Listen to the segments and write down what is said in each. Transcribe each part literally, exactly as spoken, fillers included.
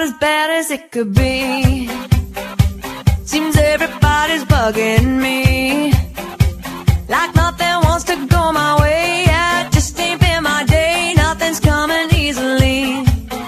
as bad as it could be. Seems everybody's bugging me, like nothing wants to go my way. Yeah, it just ain't been my day. Nothing's coming easily.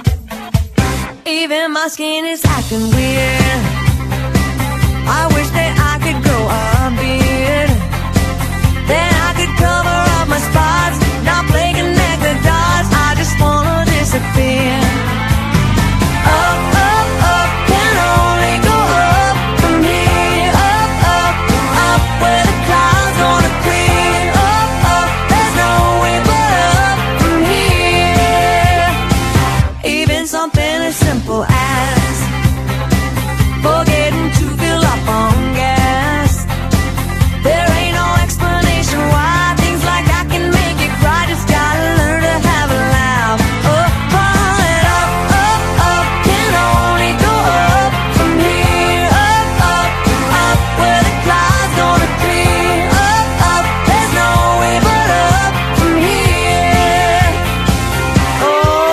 Even my skin is acting weird. I wish that I could grow a beard, then I could cover up my spots, not play connect the dots. I just wanna disappear. Up, up, up, can only go up from here. Up, up, up, where the clouds gonna clear. Up, up, there's no way but up from here. Even something as simple as forgetting to fill up on gas, there ain't no explanation why things like that can make you cry. Just gotta learn to have a laugh. Oh, pull it up, up, up, can only go up from here. Up, up, up, where the clouds gonna clear. Up, up, there's no way but up from here. Oh,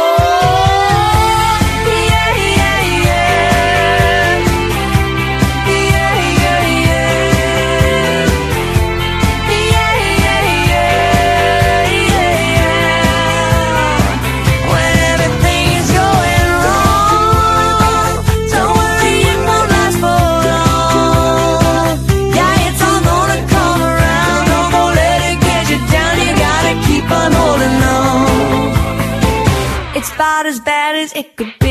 yeah, yeah, yeah. Yeah, yeah, yeah. Yeah, yeah, yeah, yeah. When everything's going wrong, don't worry, it won't last for long. Yeah, it's all gonna come around. Don't go let it get you down. You gotta keep on holding on. It's about as bad as it could be.